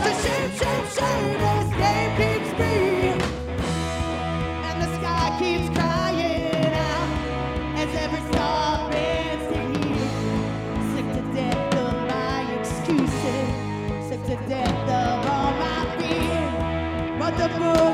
It's a shame, shame, shame that this game keeps me. And the sky keeps crying out as every star bends to heat. Sick to death of my excuses, sick to death of all my fear. But the moon